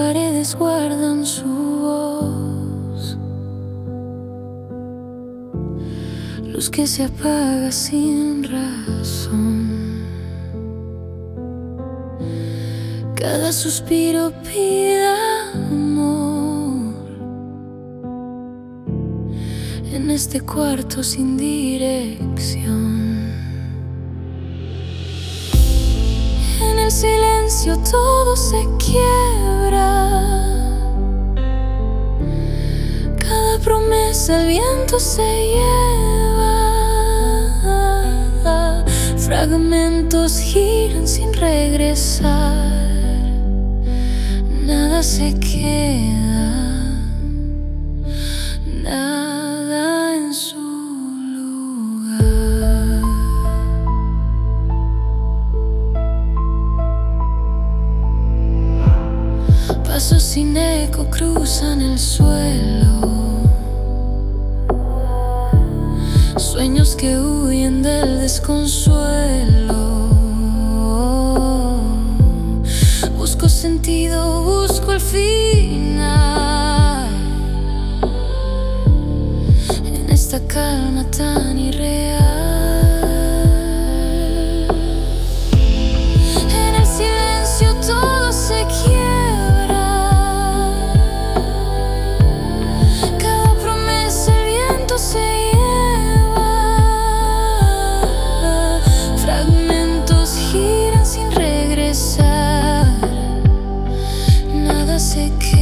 paredes guardan su voz, luz que se apaga sin razón. Cada suspiro pide amor en este cuarto sin dirección. En el silencio todo se quiebra, cada promesa el viento se lleva. Fragmentos giran sin regresar, nada se queda, nada en su lugar. Pasos sin eco cruzan el suelo, sueños que huyen del desconsuelo. Busco sentido, busco el final en esta calma tan irreal. En el silencio todo se quiebra, cada promesa el viento se lleva. Fragmentos giran sin regresar, nada se queda.